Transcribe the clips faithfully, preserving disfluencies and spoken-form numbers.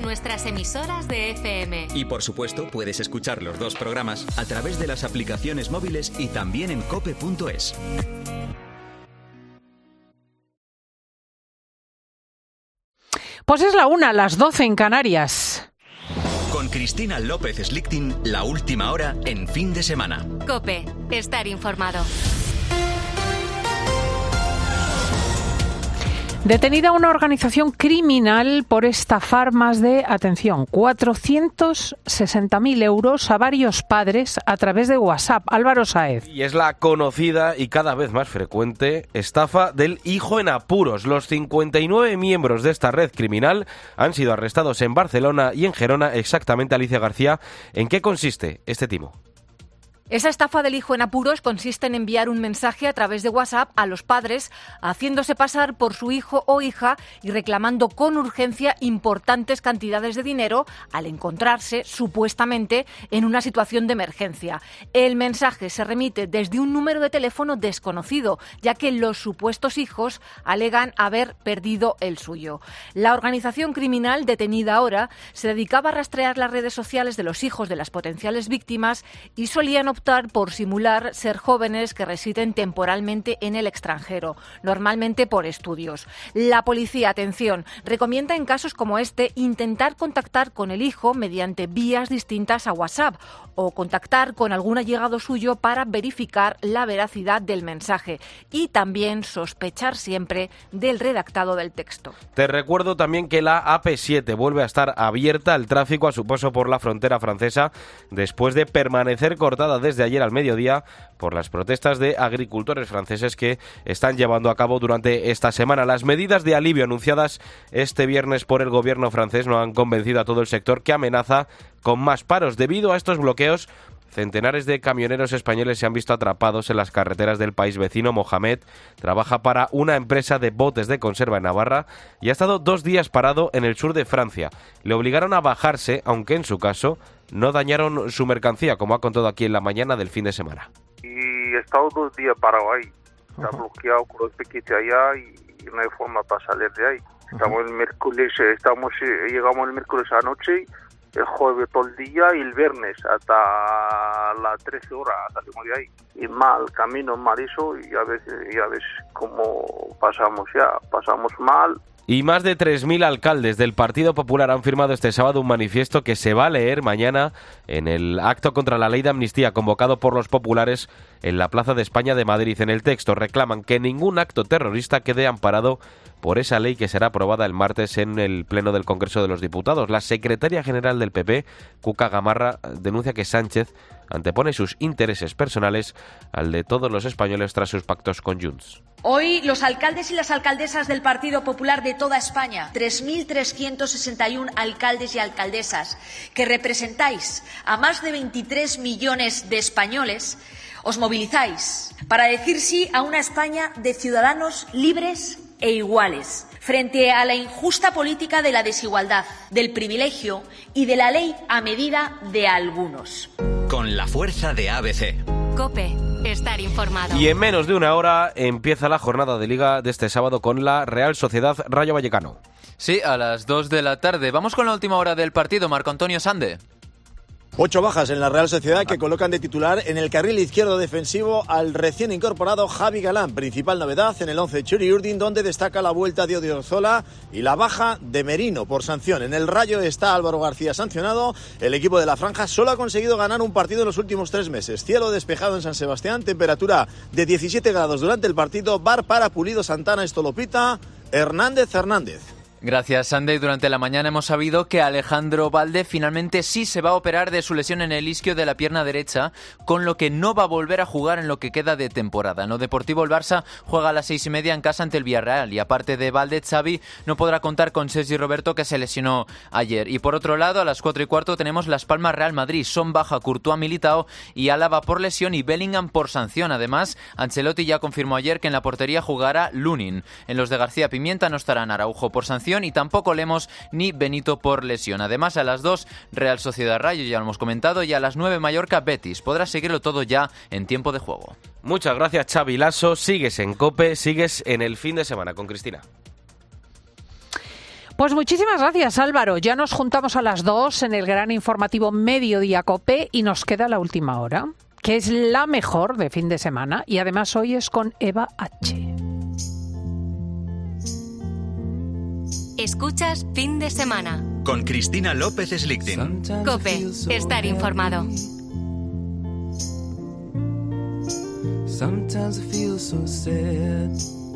nuestras emisoras de F M. Y por supuesto, puedes escuchar los dos programas a través de las aplicaciones móviles y también en cope punto es. Pues es la una, las doce en Canarias. Con Cristina López Slichting, la última hora en fin de semana. COPE, estar informado. Detenida una organización criminal por estafar más de, atención, cuatrocientos sesenta mil euros a varios padres a través de WhatsApp. Álvaro Sáez. Y es la conocida y cada vez más frecuente estafa del hijo en apuros. Los cincuenta y nueve miembros de esta red criminal han sido arrestados en Barcelona y en Gerona. Exactamente, Alicia García, ¿en qué consiste este timo? Esa estafa del hijo en apuros consiste en enviar un mensaje a través de WhatsApp a los padres, haciéndose pasar por su hijo o hija y reclamando con urgencia importantes cantidades de dinero al encontrarse, supuestamente, en una situación de emergencia. El mensaje se remite desde un número de teléfono desconocido, ya que los supuestos hijos alegan haber perdido el suyo. La organización criminal, detenida ahora, se dedicaba a rastrear las redes sociales de los hijos de las potenciales víctimas y solían optar por simular ser jóvenes que residen temporalmente en el extranjero, normalmente por estudios. La policía, atención, recomienda en casos como este intentar contactar con el hijo mediante vías distintas a WhatsApp o contactar con algún allegado suyo para verificar la veracidad del mensaje y también sospechar siempre del redactado del texto. Te recuerdo también que la A P siete vuelve a estar abierta al tráfico a su paso por la frontera francesa después de permanecer cortada desde ayer al mediodía por las protestas de agricultores franceses que están llevando a cabo durante esta semana. Las medidas de alivio anunciadas este viernes por el gobierno francés no han convencido a todo el sector, que amenaza con más paros. Debido a estos bloqueos, centenares de camioneros españoles se han visto atrapados en las carreteras del país vecino. Mohamed trabaja para una empresa de botes de conserva en Navarra y ha estado dos días parado en el sur de Francia. Le obligaron a bajarse, aunque en su caso no dañaron su mercancía, como ha contado aquí en la mañana del fin de semana. Y he estado dos días parado ahí. Está uh-huh. bloqueado con los piquetes allá y no hay forma para salir de ahí. Estamos uh-huh. el miércoles, estamos, llegamos el miércoles anoche, el jueves todo el día y el viernes hasta las trece horas salimos de ahí. Y mal, camino mal eso, y a veces, ya ves cómo pasamos ya, pasamos mal. Y más de tres mil alcaldes del Partido Popular han firmado este sábado un manifiesto que se va a leer mañana en el acto contra la ley de amnistía convocado por los populares en la Plaza de España de Madrid. En el texto reclaman que ningún acto terrorista quede amparado por esa ley que será aprobada el martes en el Pleno del Congreso de los Diputados. La secretaria general del P P, Cuca Gamarra, denuncia que Sánchez antepone sus intereses personales al de todos los españoles tras sus pactos con Junts. Hoy los alcaldes y las alcaldesas del Partido Popular de toda España, tres mil trescientos sesenta y uno alcaldes y alcaldesas, que representáis a más de veintitrés millones de españoles, os movilizáis para decir sí a una España de ciudadanos libres e iguales, frente a la injusta política de la desigualdad, del privilegio y de la ley a medida de algunos. Con la fuerza de A B C. COPE, estar informado. Y en menos de una hora empieza la jornada de Liga de este sábado con la Real Sociedad Rayo Vallecano. Sí, a las dos de la tarde. Vamos con la última hora del partido. Marco Antonio Sande. Ocho bajas en la Real Sociedad que colocan de titular en el carril izquierdo defensivo al recién incorporado Javi Galán. Principal novedad en el once Churi Urdin, donde destaca la vuelta de Odriozola y la baja de Merino por sanción. En el Rayo está Álvaro García sancionado. El equipo de la Franja solo ha conseguido ganar un partido en los últimos tres meses. Cielo despejado en San Sebastián, temperatura de diecisiete grados durante el partido. Bar para Pulido, Santana, Estolopita, Hernández Hernández. Gracias, Sandy. Durante la mañana hemos sabido que Alejandro Valde finalmente sí se va a operar de su lesión en el isquio de la pierna derecha, con lo que no va a volver a jugar en lo que queda de temporada. En lo deportivo, el Barça juega a las seis y media en casa ante el Villarreal y aparte de Valde, Xavi no podrá contar con Sergi Roberto, que se lesionó ayer. Y por otro lado, a las cuatro y cuarto tenemos Las Palmas Real Madrid. Son baja Courtois, Militao y Álava por lesión y Bellingham por sanción. Además, Ancelotti ya confirmó ayer que en la portería jugará Lunin. En los de García Pimienta no estarán Araujo por sanción y tampoco Lemos ni Benito por lesión. Además, a las dos, Real Sociedad Rayo, ya lo hemos comentado, y a las nueve, Mallorca Betis. Podrás seguirlo todo ya en tiempo de juego. Muchas gracias, Xavi Lasso. Sigues en COPE, sigues en el fin de semana con Cristina. Pues muchísimas gracias, Álvaro. Ya nos juntamos a las dos en el gran informativo Mediodía COPE y nos queda la última hora, que es la mejor de fin de semana, y además hoy es con Eva H. Escuchas Fin de Semana con Cristina López Slichting. COPE, estar informado. Sometimes I feel so sad.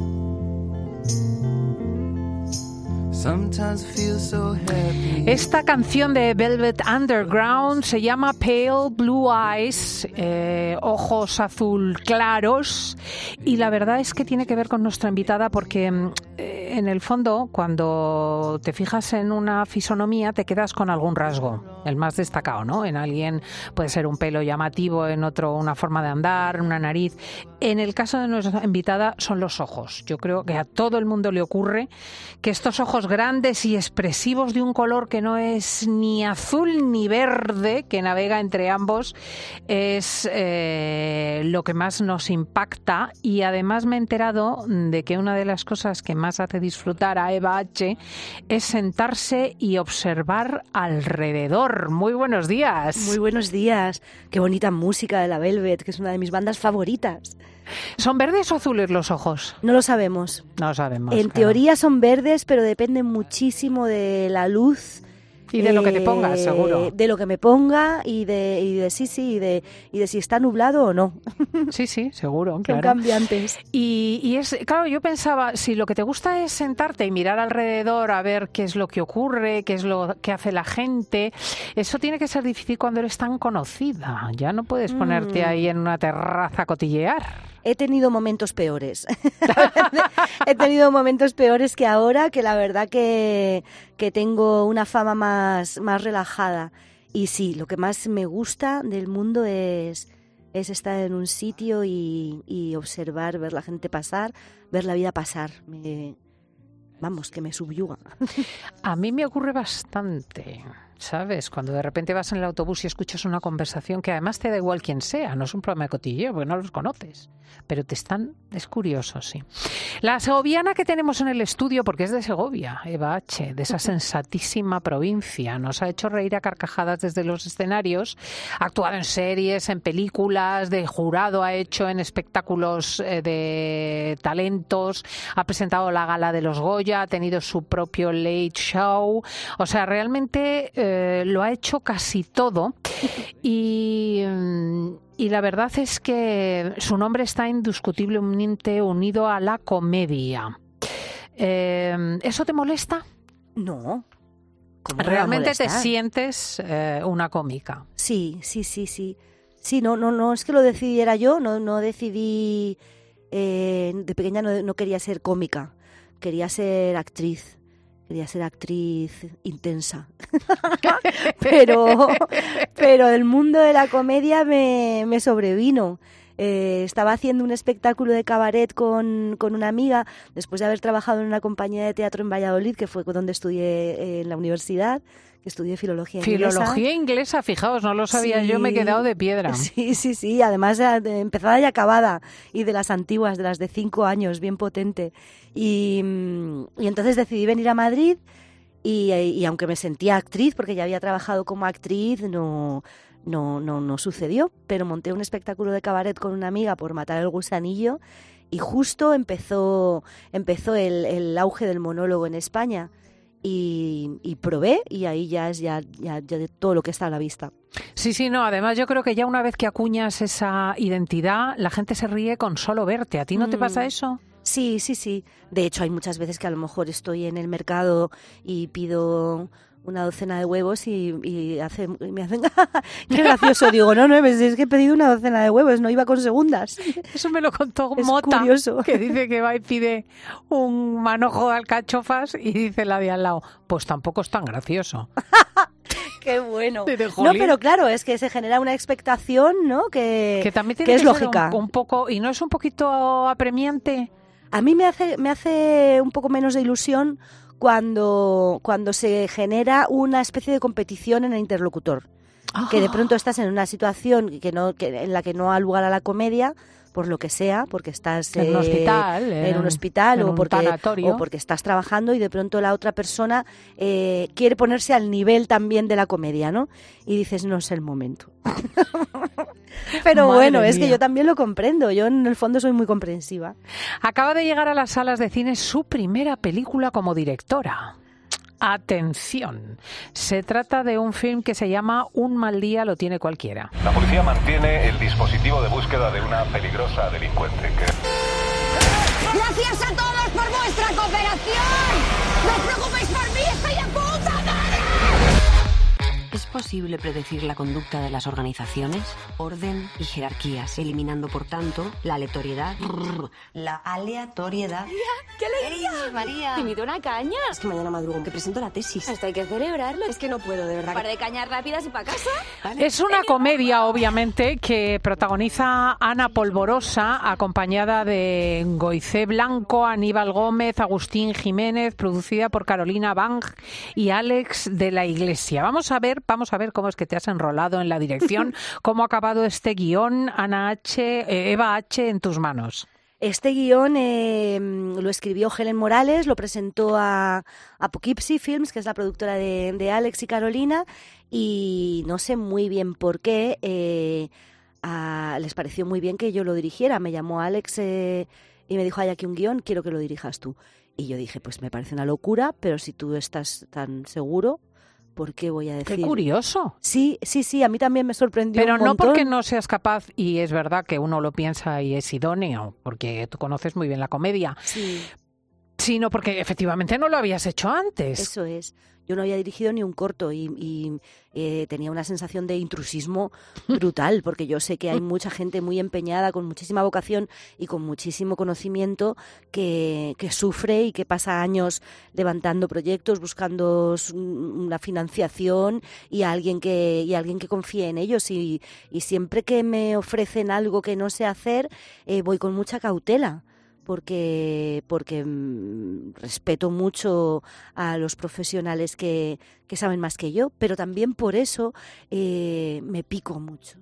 Sometimes I feel so happy. Esta canción de Velvet Underground se llama Pale Blue Eyes, eh, ojos azul claros, y la verdad es que tiene que ver con nuestra invitada porque eh, en el fondo cuando te fijas en una fisonomía te quedas con algún rasgo, el más destacado, ¿no? En alguien puede ser un pelo llamativo, en otro una forma de andar, una nariz. En el caso de nuestra invitada son los ojos. Yo creo que a todo el mundo le ocurre que estos ojos grandes y expresivos de un color que no es ni azul ni verde, que navega entre ambos, es eh, lo que más nos impacta. Y además me he enterado de que una de las cosas que más hace disfrutar a Eva H es sentarse y observar alrededor. Muy buenos días. Muy buenos días. Qué bonita música de la Velvet, que es una de mis bandas favoritas. ¿Son verdes o azules los ojos? No lo sabemos. No lo sabemos. En claro. teoría son verdes, pero depende muchísimo de la luz. Y de eh, lo que te pongas, seguro. De lo que me ponga y de, y de sí, sí, y de, y de si está nublado o no. Sí, sí, seguro, claro. Son cambiantes. Y, y es, claro, yo pensaba, si lo que te gusta es sentarte y mirar alrededor a ver qué es lo que ocurre, qué es lo que hace la gente, eso tiene que ser difícil cuando eres tan conocida. Ya no puedes ponerte mm. ahí en una terraza a cotillear. He tenido momentos peores. He tenido momentos peores que ahora, que la verdad que, que tengo una fama más, más relajada. Y sí, lo que más me gusta del mundo es, es estar en un sitio y, y observar, ver la gente pasar, ver la vida pasar. Me, vamos, que me subyuga. A mí me ocurre bastante, ¿sabes? Cuando de repente vas en el autobús y escuchas una conversación que además te da igual quién sea, no es un problema de cotilleo porque no los conoces, pero te están, es curioso, sí. La segoviana que tenemos en el estudio, porque es de Segovia, Eva H, de esa sensatísima provincia, nos ha hecho reír a carcajadas desde los escenarios, ha actuado en series, en películas, de jurado ha hecho en espectáculos eh, de talentos, ha presentado la gala de los Goya, ha tenido su propio late show, o sea, realmente eh, lo ha hecho casi todo y... Y la verdad es que su nombre está indiscutiblemente unido a la comedia. Eh, ¿Eso te molesta? No. ¿Cómo ¿Realmente te sientes eh, una cómica? Sí, sí, sí, sí. Sí, no, no, no es que lo decidiera yo, no, no decidí. Eh, de pequeña no, no quería ser cómica, quería ser actriz. Quería ser actriz intensa. pero, pero el mundo de la comedia me, me sobrevino. Eh, estaba haciendo un espectáculo de cabaret con, con una amiga, después de haber trabajado en una compañía de teatro en Valladolid, que fue donde estudié eh, en la universidad, que estudié filología inglesa. Filología inglesa, fijaos, no lo sabía sí, yo, me he quedado de piedra. Sí, sí, sí, además de empezada y acabada, y de las antiguas, de las de cinco años, bien potente. Y, y entonces decidí venir a Madrid y, y aunque me sentía actriz, porque ya había trabajado como actriz, no... No, no, no sucedió, pero monté un espectáculo de cabaret con una amiga por matar el gusanillo y justo empezó, empezó el, el auge del monólogo en España y, y probé y ahí ya es ya, ya, ya de todo lo que está a la vista. Sí, sí, no, además yo creo que ya una vez que acuñas esa identidad, la gente se ríe con solo verte. ¿A ti no mm. te pasa eso? Sí, sí, sí. De hecho, hay muchas veces que a lo mejor estoy en el mercado y pido una docena de huevos y, y hace, me hacen qué gracioso, digo, no, no, es que he pedido una docena de huevos, no iba con segundas. Eso me lo contó es Mota, curioso. Que dice que va y pide un manojo de alcachofas y dice la de al lado, pues tampoco es tan gracioso. Qué bueno. No, pero claro, es que se genera una expectación, ¿no? Que, que también tiene que que es lógica. Un, un poco, y no es un poquito apremiante. A mí me hace, me hace un poco menos de ilusión cuando, cuando se genera una especie de competición en el interlocutor. Oh. Que de pronto estás en una situación que no, que, en la que no ha lugar a la comedia, por lo que sea, porque estás en un eh, hospital, en un hospital en o, un porque, tanatorio. o porque estás trabajando y de pronto la otra persona eh, quiere ponerse al nivel también de la comedia, ¿no? Y dices, no es el momento. Pero Madre bueno, es mía. que yo también lo comprendo, yo en el fondo soy muy comprensiva. Acaba de llegar a las salas de cine su primera película como directora. Atención, se trata de un film que se llama Un mal día lo tiene cualquiera. La policía mantiene el dispositivo de búsqueda de una peligrosa delincuente que... ¡Gracias a todos por vuestra cooperación! ¡No os preocupéis por mí, estoy de puta madre! ¿Es posible predecir la conducta de las organizaciones? Orden y jerarquías, eliminando, por tanto, la aleatoriedad. La aleatoriedad. ¡Qué alegría! María! ¿Te invito a una caña? Es que mañana madrugo, que presento la tesis. Esto hay que celebrarlo. Es que no puedo, de verdad. Un par de cañas rápidas y para casa. ¿Vale? Es una comedia, obviamente, que protagoniza Ana Polvorosa, acompañada de Goicé Blanco, Aníbal Gómez, Agustín Jiménez, producida por Carolina Bang y Alex de la Iglesia. Vamos a ver, vamos a ver cómo es que te has enrolado en la dirección, cómo ha acabado este guión, Ana H., eh, Eva H., en tus manos. Este guión eh, lo escribió Helen Morales, lo presentó a, a Poughkeepsie Films, que es la productora de, de Alex y Carolina, y no sé muy bien por qué eh, a, les pareció muy bien que yo lo dirigiera. Me llamó Alex eh, y me dijo, hay aquí un guión, quiero que lo dirijas tú. Y yo dije, pues me parece una locura, pero si tú estás tan seguro... ¿Por qué voy a decir? ¡Qué curioso! Sí, sí, sí, a mí también me sorprendió Pero un no montón. porque no seas capaz, y es verdad que uno lo piensa y es idóneo, porque tú conoces muy bien la comedia, Sí. sino porque efectivamente no lo habías hecho antes. Eso es. Yo no había dirigido ni un corto y, y eh, tenía una sensación de intrusismo brutal, porque yo sé que hay mucha gente muy empeñada, con muchísima vocación y con muchísimo conocimiento que, que sufre y que pasa años levantando proyectos, buscando una financiación y alguien que, y alguien que confíe en ellos. Y, y siempre que me ofrecen algo que no sé hacer, eh, voy con mucha cautela. Porque, porque mmm, respeto mucho a los profesionales que, que saben más que yo, pero también por eso eh, me pico mucho.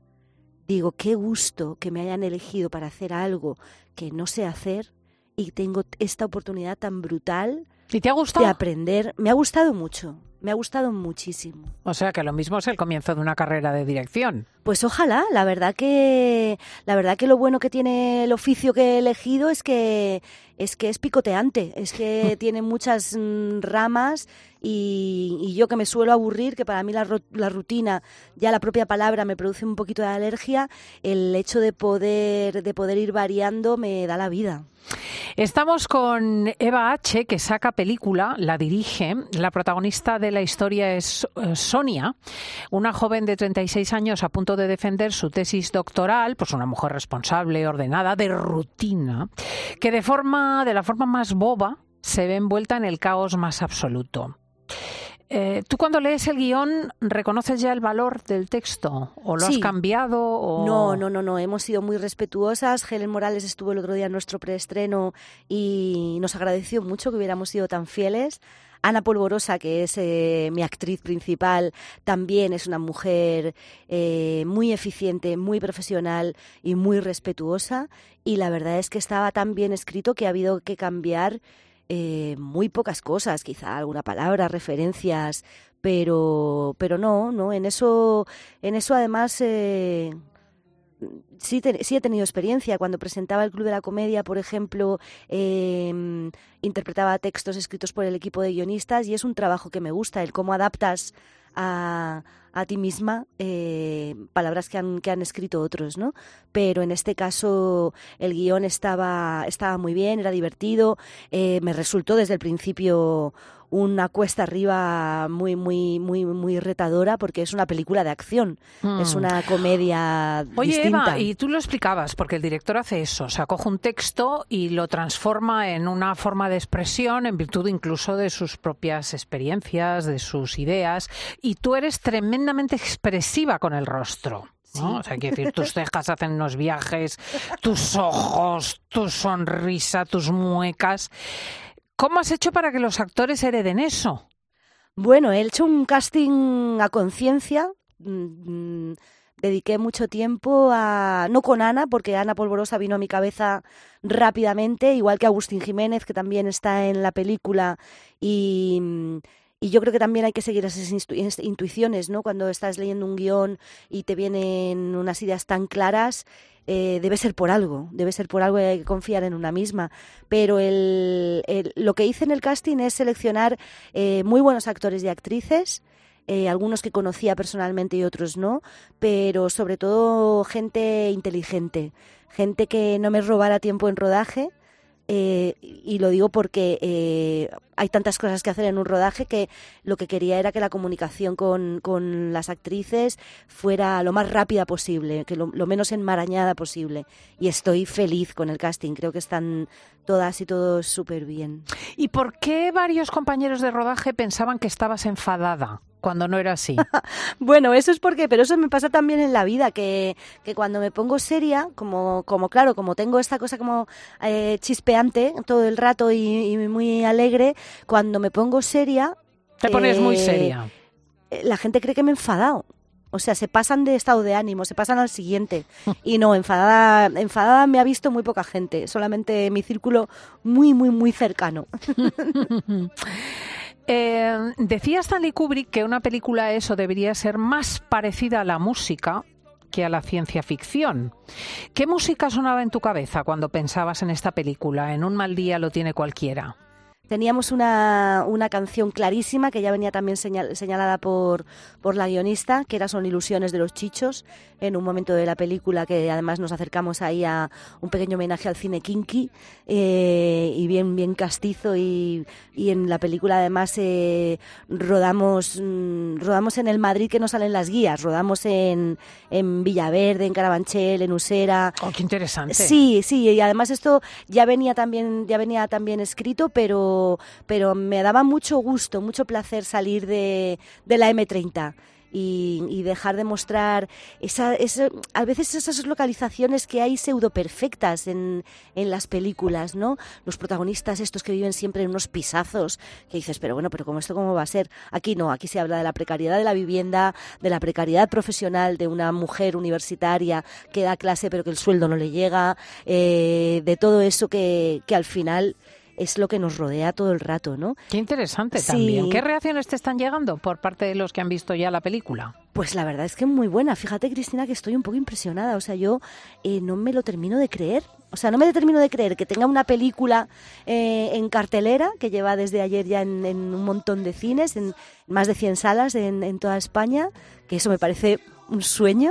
Digo, qué gusto que me hayan elegido para hacer algo que no sé hacer y tengo esta oportunidad tan brutal ¿Y te ha gustado? de aprender. Me ha gustado mucho, me ha gustado muchísimo. O sea que lo mismo es el comienzo de una carrera de dirección. Pues ojalá, la verdad que la verdad que lo bueno que tiene el oficio que he elegido es que es que es picoteante, es que tiene muchas mm, ramas y, y yo que me suelo aburrir, que para mí la, la rutina, ya la propia palabra me produce un poquito de alergia, el hecho de poder de poder ir variando me da la vida. Estamos con Eva H., que saca película, la dirige. La protagonista de la historia es uh, Sonia, una joven de treinta y seis años a punto de defender su tesis doctoral, pues una mujer responsable, ordenada, de rutina, que de forma, de la forma más boba se ve envuelta en el caos más absoluto. Eh, ¿Tú cuando lees el guión reconoces ya el valor del texto? ¿O lo Sí. has cambiado? O... No, no, no, no, hemos sido muy respetuosas. Helen Morales estuvo el otro día en nuestro preestreno y nos agradeció mucho que hubiéramos sido tan fieles. Ana Polvorosa, que es eh, mi actriz principal, también es una mujer eh, muy eficiente, muy profesional y muy respetuosa. Y la verdad es que estaba tan bien escrito que ha habido que cambiar Eh, muy pocas cosas, quizá alguna palabra, referencias, pero pero no, no, en eso, en eso además eh, sí, te, sí he tenido experiencia. Cuando presentaba el Club de la Comedia, por ejemplo, eh, interpretaba textos escritos por el equipo de guionistas y es un trabajo que me gusta, el cómo adaptas a, a ti misma eh, palabras que han, que han escrito otros, ¿no? Pero en este caso el guión estaba, estaba muy bien, era divertido, eh, me resultó desde el principio una cuesta arriba muy, muy, muy, muy retadora porque es una película de acción, mm. es una comedia Oye, distinta. Eva, y tú lo explicabas, porque el director hace eso, o sea, coge un texto y lo transforma en una forma de expresión en virtud incluso de sus propias experiencias, de sus ideas, y tú eres tremendamente expresiva con el rostro. ¿No? Sí. O sea, quiero decir, tus cejas hacen unos viajes, tus ojos, tu sonrisa, tus muecas. ¿Cómo has hecho para que los actores hereden eso? Bueno, he hecho un casting a conciencia. dediqué mucho tiempo a... No con Ana, porque Ana Polvorosa vino a mi cabeza rápidamente, igual que Agustín Jiménez, que también está en la película, y... Y yo creo que también hay que seguir esas intu- intuiciones, ¿no? Cuando estás leyendo un guión y te vienen unas ideas tan claras, eh, debe ser por algo, debe ser por algo y hay que confiar en una misma. Pero el, el, lo que hice en el casting es seleccionar eh, muy buenos actores y actrices, eh, algunos que conocía personalmente y otros no, pero sobre todo gente inteligente, gente que no me robara tiempo en rodaje. Eh, y lo digo porque eh, hay tantas cosas que hacer en un rodaje que lo que quería era que la comunicación con, con las actrices fuera lo más rápida posible, que lo, lo menos enmarañada posible. Y estoy feliz con el casting, creo que están todas y todos súper bien. ¿Y por qué varios compañeros de rodaje pensaban que estabas enfadada cuando no era así? Bueno, eso es porque, pero eso me pasa también en la vida, que, que cuando me pongo seria, como, como claro, como tengo esta cosa como eh, chispeante todo el rato y, y muy alegre, cuando me pongo seria... Te pones eh, muy seria. La gente cree que me he enfadado. O sea, se pasan de estado de ánimo, se pasan al siguiente. Y no, enfadada, enfadada me ha visto muy poca gente, solamente mi círculo muy, muy, muy cercano. Eh, decía Stanley Kubrick que una película eso debería ser más parecida a la música que a la ciencia ficción. ¿Qué música sonaba en tu cabeza cuando pensabas en esta película? En un mal día lo tiene cualquiera. Teníamos una, una canción clarísima que ya venía también señal, señalada por, por la guionista, que era Son ilusiones de los Chichos, en un momento de la película que además nos acercamos ahí a un pequeño homenaje al cine kinky eh, y bien bien castizo y, y en la película además eh, rodamos mmm, rodamos en el Madrid que no salen las guías, rodamos en, en Villaverde, en Carabanchel, en Usera. Oh, qué interesante. Sí, sí, y además esto ya venía también ya venía también escrito, pero pero me daba mucho gusto, mucho placer salir de, de la eme treinta y, y dejar de mostrar esa, esa, a veces esas localizaciones que hay pseudo perfectas en, en las películas, ¿no? Los protagonistas estos que viven siempre en unos pisazos, que dices, pero bueno, pero ¿cómo esto cómo va a ser? Aquí no, aquí se habla de la precariedad de la vivienda, de la precariedad profesional de una mujer universitaria que da clase pero que el sueldo no le llega, eh, de todo eso que, que al final... es lo que nos rodea todo el rato, ¿no? Qué interesante sí. También. ¿Qué reacciones te están llegando por parte de los que han visto ya la película? Pues la verdad es que muy buena. Fíjate, Cristina, que estoy un poco impresionada. O sea, yo eh, no me lo termino de creer. O sea, no me lo termino de creer que tenga una película eh, en cartelera, que lleva desde ayer ya en, en un montón de cines, en más de cien salas en, en toda España, que eso me parece un sueño.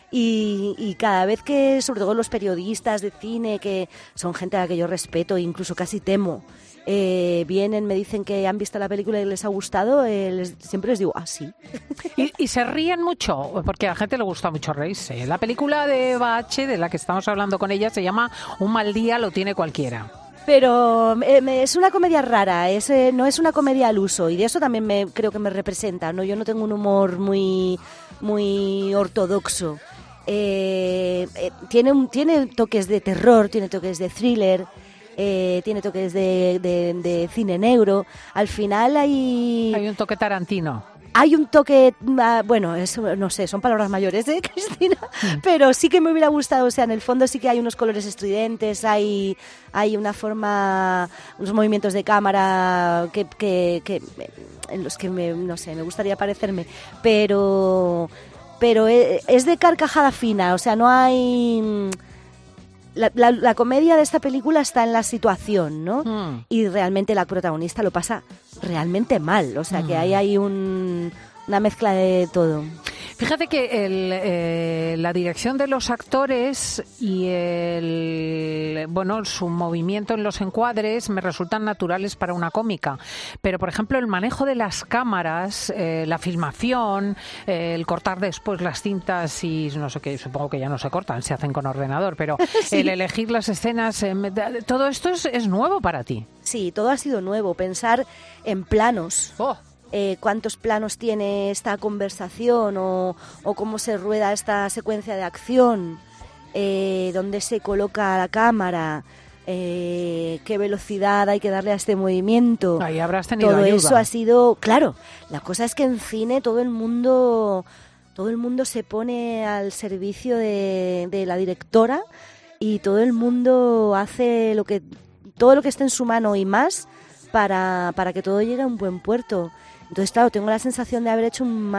Y, y cada vez que, sobre todo los periodistas de cine, que son gente a la que yo respeto e incluso casi temo, eh, vienen, me dicen que han visto la película y les ha gustado, eh, les, siempre les digo, ah, sí. ¿Y, y se ríen mucho? Porque a la gente le gusta mucho reírse. La película de Eva H., de la que estamos hablando con ella, se llama Un mal día lo tiene cualquiera. Pero eh, es una comedia rara, es, eh, no es una comedia al uso, y de eso también me, creo que me representa, ¿no? Yo no tengo un humor muy, muy ortodoxo. Eh, eh, tiene, un, tiene toques de terror, tiene toques de thriller, eh, tiene toques de, de, de cine negro. Al final hay... Hay un toque Tarantino. Hay un toque, uh, bueno, eso, no sé, son palabras mayores, ¿eh, Cristina? Mm. Pero sí que me hubiera gustado, o sea, en el fondo sí que hay unos colores estridentes, hay, hay una forma, unos movimientos de cámara que, que, que en los que, me, no sé, me gustaría parecerme, pero... pero es de carcajada fina, o sea, no hay... La, la, la comedia de esta película está en la situación, ¿no? Mm. Y realmente la protagonista lo pasa realmente mal, o sea, mm. que ahí hay un, una mezcla de todo. Fíjate que el, eh, la dirección de los actores y el, bueno, su movimiento en los encuadres me resultan naturales para una cómica. Pero, por ejemplo, el manejo de las cámaras, eh, la filmación, eh, el cortar después las cintas y no sé qué, supongo que ya no se cortan, se hacen con ordenador, pero sí. El elegir las escenas, eh, todo esto es, es nuevo para ti. Sí, todo ha sido nuevo. Pensar en planos. Oh. Eh, cuántos planos tiene esta conversación o, o cómo se rueda esta secuencia de acción, eh, dónde se coloca la cámara, eh, qué velocidad hay que darle a este movimiento. Ahí habrás tenido todo ayuda. Eso ha sido, claro, la cosa es que en cine todo el mundo todo el mundo se pone al servicio de, de la directora y todo el mundo hace lo que todo lo que esté en su mano y más para, para que todo llegue a un buen puerto. Entonces, claro, tengo la sensación de haber hecho un